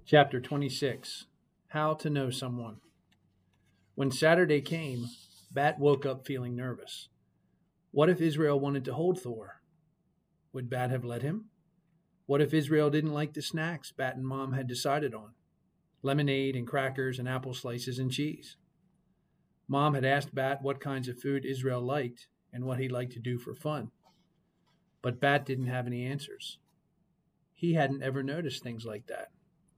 Chapter 26. How to Know Someone. When Saturday came, Bat woke up feeling nervous. What if Israel wanted to hold Thor? Would Bat have let him? What if Israel didn't like the snacks Bat and Mom had decided on? Lemonade and crackers and apple slices and cheese. Mom had asked Bat what kinds of food Israel liked and what he liked to do for fun. But Bat didn't have any answers. He hadn't ever noticed things like that.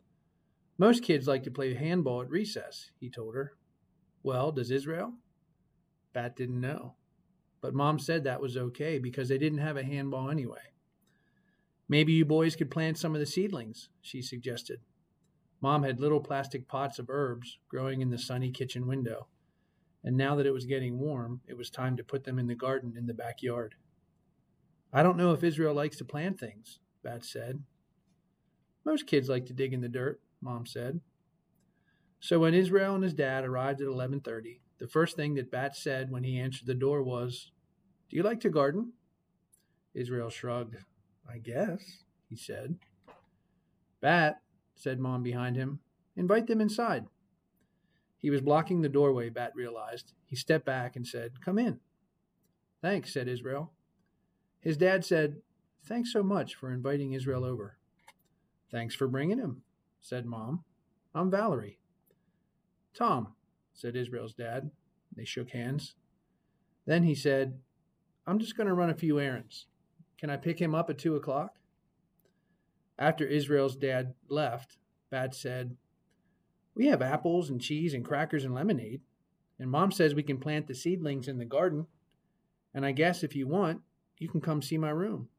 Most kids like to play handball at recess, he told her. Well, does Israel? Bat didn't know. But Mom said that was okay because they didn't have a handball anyway. Maybe you boys could plant some of the seedlings, she suggested. Mom had little plastic pots of herbs growing in the sunny kitchen window. And now that it was getting warm, it was time to put them in the garden in the backyard. I don't know if Israel likes to plant things, Bat said. Most kids like to dig in the dirt, Mom said. So when Israel and his dad arrived at 11:30, the first thing that Bat said when he answered the door was, "Do you like to garden?" Israel shrugged. "I guess," he said. "Bat," said Mom behind him, "invite them inside." He was blocking the doorway, Bat realized. He stepped back and said, "Come in." "Thanks," said Israel. His dad said, "Thanks so much for inviting Israel over." "Thanks for bringing him," said Mom. "I'm Valerie." "Tom," said Israel's dad. They shook hands. Then he said, "I'm just going to run a few errands. Can I pick him up at 2 o'clock? After Israel's dad left, Bat said, "We have apples and cheese and crackers and lemonade. And Mom says we can plant the seedlings in the garden. And I guess if you want, you can come see my room."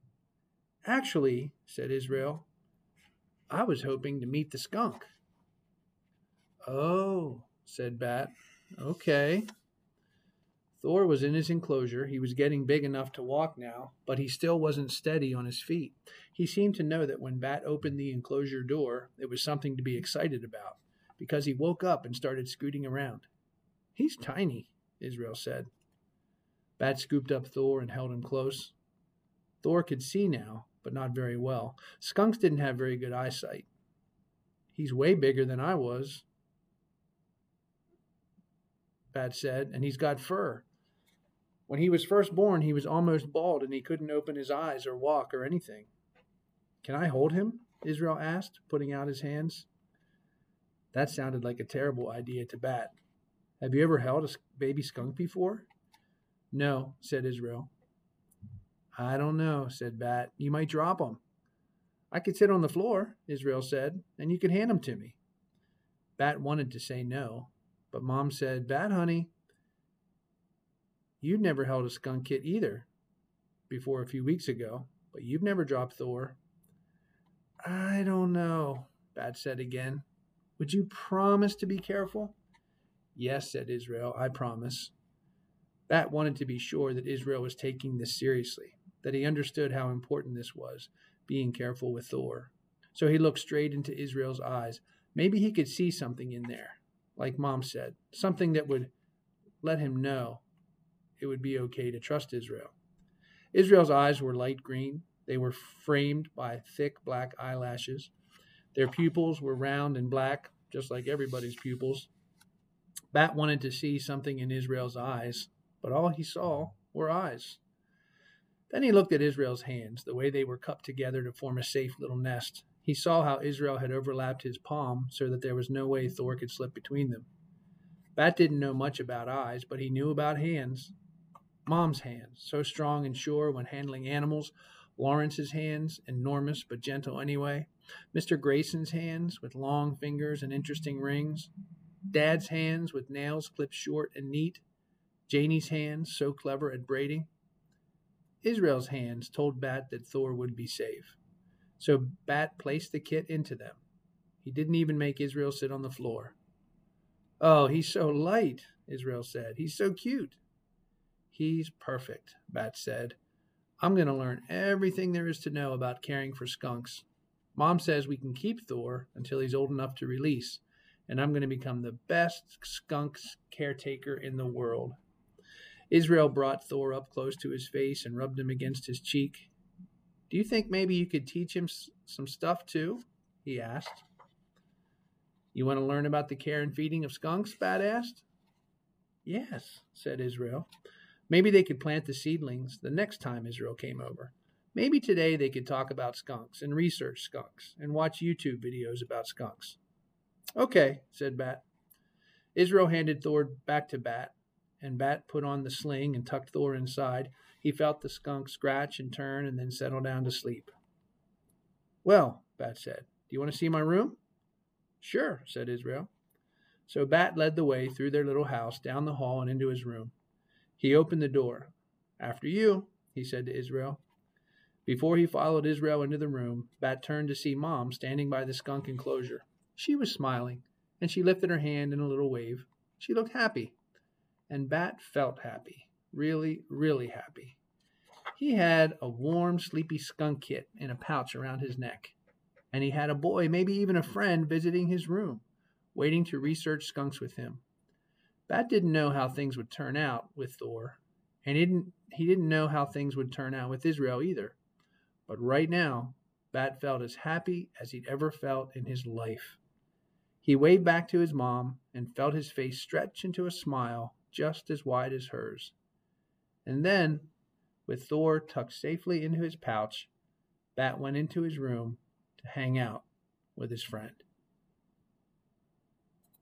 "Actually," said Israel, "I was hoping to meet the skunk." "Oh," said Bat. "Okay." Thor was in his enclosure. He was getting big enough to walk now, but he still wasn't steady on his feet. He seemed to know that when Bat opened the enclosure door, it was something to be excited about, because he woke up and started scooting around. "He's tiny," Israel said. Bat scooped up Thor and held him close. Thor could see now, but not very well. Skunks didn't have very good eyesight. "He's way bigger than I was," Bat said, "and he's got fur. When he was first born, he was almost bald and he couldn't open his eyes or walk or anything." "Can I hold him?" Israel asked, putting out his hands. That sounded like a terrible idea to Bat. "Have you ever held a baby skunk before?" "No," said Israel. "I don't know," said Bat. "You might drop him." "I could sit on the floor," Israel said, "and you could hand him to me." Bat wanted to say no, but Mom said, "Bat, honey, you've never held a skunk kit either before a few weeks ago, but you've never dropped Thor." "I don't know," Bat said again. "Would you promise to be careful?" "Yes," said Israel, "I promise." Bat wanted to be sure that Israel was taking this seriously, that he understood how important this was, being careful with Thor. So he looked straight into Israel's eyes. Maybe he could see something in there, like Mom said, something that would let him know it would be okay to trust Israel. Israel's eyes were light green. They were framed by thick black eyelashes. Their pupils were round and black, just like everybody's pupils. Bat wanted to see something in Israel's eyes, but all he saw were eyes. Then he looked at Israel's hands, the way they were cupped together to form a safe little nest. He saw how Israel had overlapped his palm so that there was no way Thor could slip between them. Bat didn't know much about eyes, but he knew about hands. Mom's hands, so strong and sure when handling animals. Lawrence's hands, enormous but gentle anyway. Mr. Grayson's hands, with long fingers and interesting rings. Dad's hands, with nails clipped short and neat. Janie's hands, so clever at braiding. Israel's hands told Bat that Thor would be safe. So Bat placed the kit into them. He didn't even make Israel sit on the floor. "Oh, he's so light," Israel said. "He's so cute." "He's perfect," Bat said. "I'm going to learn everything there is to know about caring for skunks. Mom says we can keep Thor until he's old enough to release, and I'm going to become the best skunk caretaker in the world." Israel brought Thor up close to his face and rubbed him against his cheek. "Do you think maybe you could teach him some stuff too?" he asked. You want to learn about the care and feeding of skunks? Bat asked. Yes, said Israel. Maybe they could plant the seedlings the next time Israel came over. Maybe today they could talk about skunks and research skunks and watch YouTube videos about skunks. Okay, said Bat. Israel handed Thor back to Bat, and Bat put on the sling and tucked Thor inside. He felt the skunk scratch and turn and then settle down to sleep. Well, Bat said, do you want to see my room? Sure, said Israel. So Bat led the way through their little house, down the hall, and into his room. He opened the door. After you, he said to Israel. Before he followed Israel into the room, Bat turned to see Mom standing by the skunk enclosure. She was smiling, and she lifted her hand in a little wave. She looked happy, and Bat felt happy, really, really happy. He had a warm, sleepy skunk kit in a pouch around his neck, and he had a boy, maybe even a friend, visiting his room, waiting to research skunks with him. Bat didn't know how things would turn out with Thor, and he didn't know how things would turn out with Israel either. But right now, Bat felt as happy as he'd ever felt in his life. He waved back to his mom and felt his face stretch into a smile just as wide as hers. And then, with Thor tucked safely into his pouch, Bat went into his room to hang out with his friend.